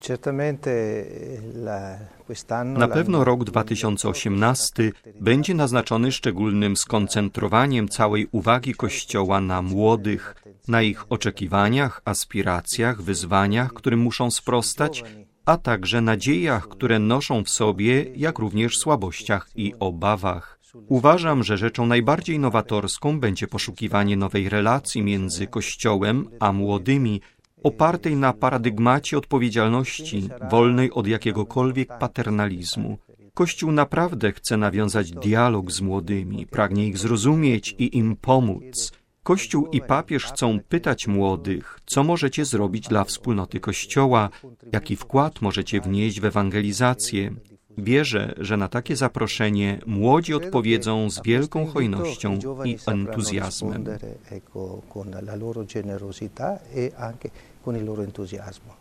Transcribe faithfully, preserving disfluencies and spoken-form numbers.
Na pewno rok dwa tysiące osiemnasty będzie naznaczony szczególnym skoncentrowaniem całej uwagi Kościoła na młodych, na ich oczekiwaniach, aspiracjach, wyzwaniach, którym muszą sprostać, a także nadziejach, które noszą w sobie, jak również słabościach i obawach. Uważam, że rzeczą najbardziej nowatorską będzie poszukiwanie nowej relacji między Kościołem a młodymi, opartej na paradygmacie odpowiedzialności, wolnej od jakiegokolwiek paternalizmu. Kościół naprawdę chce nawiązać dialog z młodymi, pragnie ich zrozumieć i im pomóc. Kościół i papież chcą pytać młodych, co możecie zrobić dla wspólnoty Kościoła, jaki wkład możecie wnieść w ewangelizację. Wierzę, że na takie zaproszenie młodzi odpowiedzą z wielką hojnością i entuzjazmem.